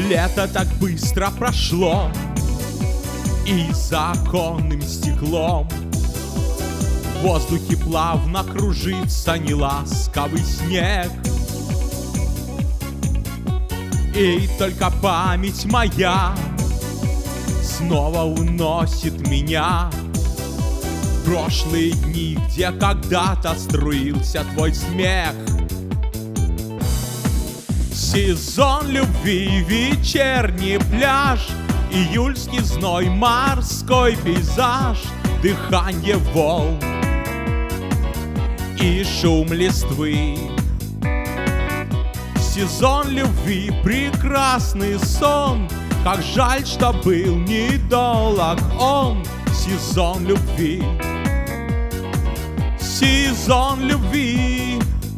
Лето так быстро прошло, и за оконным стеклом в воздухе плавно кружится неласковый снег. И только память моя снова уносит меня в прошлые дни, где когда-то струился твой смех. Сезон любви, вечерний пляж, июльский зной, морской пейзаж, дыхание волн и шум листвы. Сезон любви, прекрасный сон, как жаль, что был недолг он. Сезон любви, сезон любви.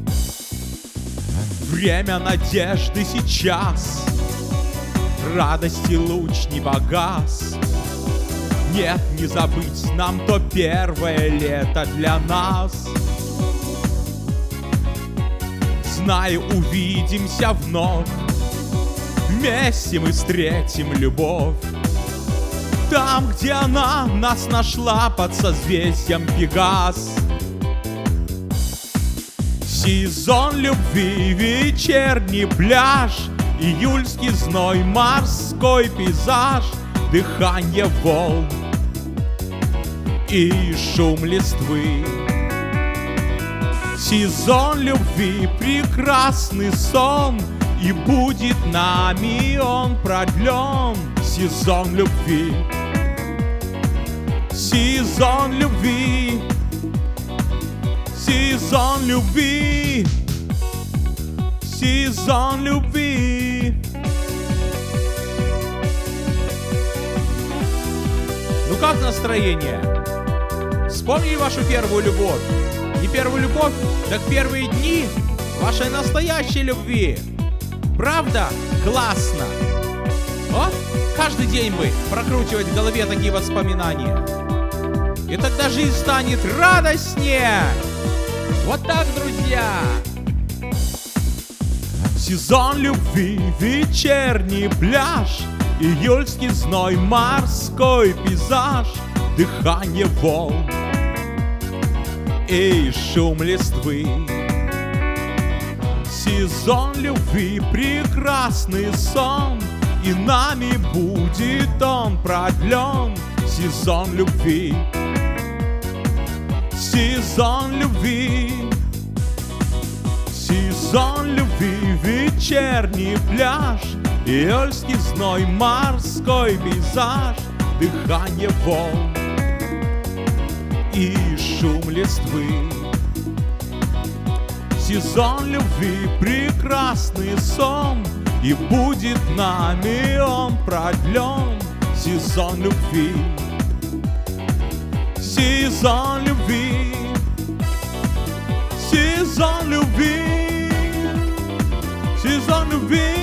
Время надежды сейчас, радости луч не погас. Нет, не забыть нам то первое лето для нас. Знаю, увидимся вновь, вместе мы встретим любовь. Там, где она нас нашла под созвездием Пегас. Сезон любви, вечерний пляж, июльский зной, морской пейзаж, дыхание волн и шум листвы. Сезон любви, прекрасный сон, и будет нами он продлен. Сезон любви, сезон любви, сезон любви, сезон любви. Ну как настроение? Вспомнили вашу первую любовь? Не первую любовь, так первые дни вашей настоящей любви. Правда? Классно! О, каждый день бы прокручивать в голове такие воспоминания. И тогда жизнь станет радостнее. Вот так, друзья! Сезон любви, вечерний пляж, июльский зной, морской пейзаж, дыхание волн и шум листвы. Сезон любви, прекрасный сон, и нами будет он продлен. Сезон любви, сезон любви, сезон любви, вечерний пляж, июльский зной, морской пейзаж, дыхание волн и шум листвы. Сезон любви, прекрасный сон, и будет нами он продлен. Сезон любви, сезон любви, сезон любви, сезон любви.